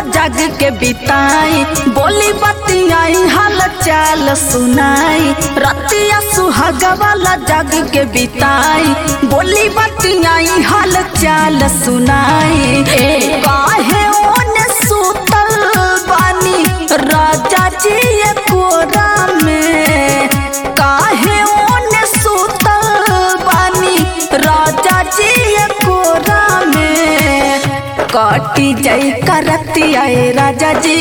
जग के बिताई, बोली बतियाई हाल चाल सुनाई। रतिया सुहाग वाला जग के बिताई, बोली बतियाई हाल चाल सुनाई। काहे ओने सुतल बानी राजा जी कोरा में, काहे ओने सुतल बानी राजा जी कोरा में। काटी जाई करती आए राजा जी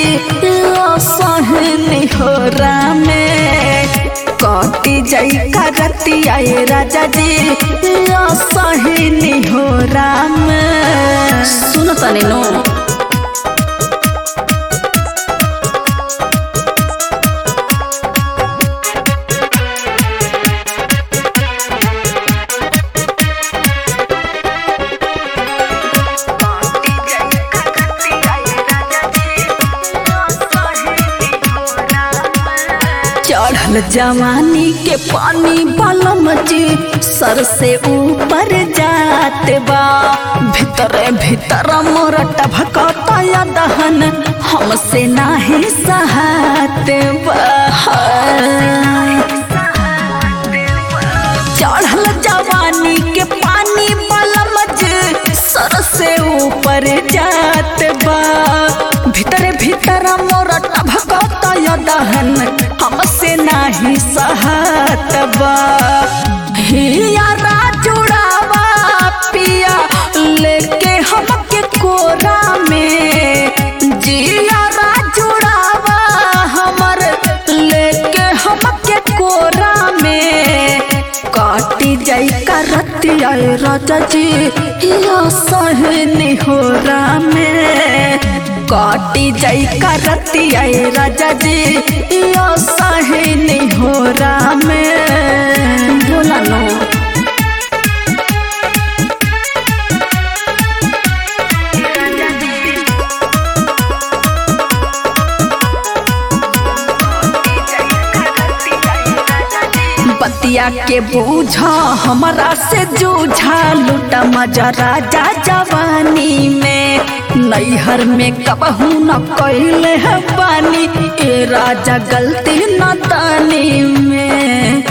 सहनी हो रामे, काटी जाई करती आए राजा जी सहनी हो राम। सुनो तनी नो चढ़ल जवानी के पानी बलम जी सर से ऊपर जाते बा। भीतर भीतर मोर टभकता या दहन हमसे नाही सहते बा। चढ़ल जवानी के पानी बलम जी सर से ऊपर जाते बा। भीतर भीतर मोर टभकता या दहन हमसे नाही सहत बा। हिया जुड़ावा पिया लेके हमके कोरा में, जिया जुड़ावा हमर लेके हमके कोरा में। काटी जाई करती आए राजा जी या सहनी हो रामे, काटी जाई करती आए राजा जी या सहनी हो रामे। बोला नो बतिया के बूझा हमरा से जूझा, लूटा मजा राजा जवानी में। नैहर में कबहू न कैले है पानी ए राजा गलती न तानी में।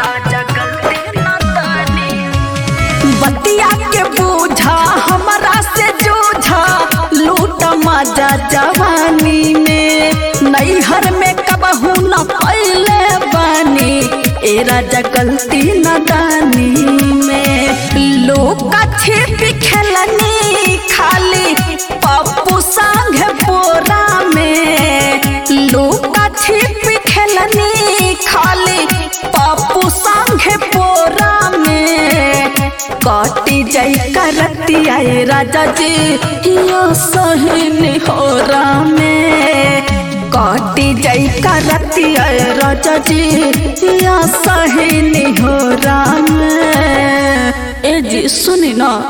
बतिया के बूझा हमरा से जूझा, लूटा मजा जवानी में। नैहर में कबहू न कैले बानी ए राजा गलती न दानी में। लोग छिप खेलनी खाली पप्पू संग बोरा में, लोग छिप खेलनी खाली पप्पू संग बोरा में। काटी जाई करती आए राजा जी या सहनी हो रामे, काटी जाई करती आए राजा जी या सहनी हो राम। ए जी सुनी ना।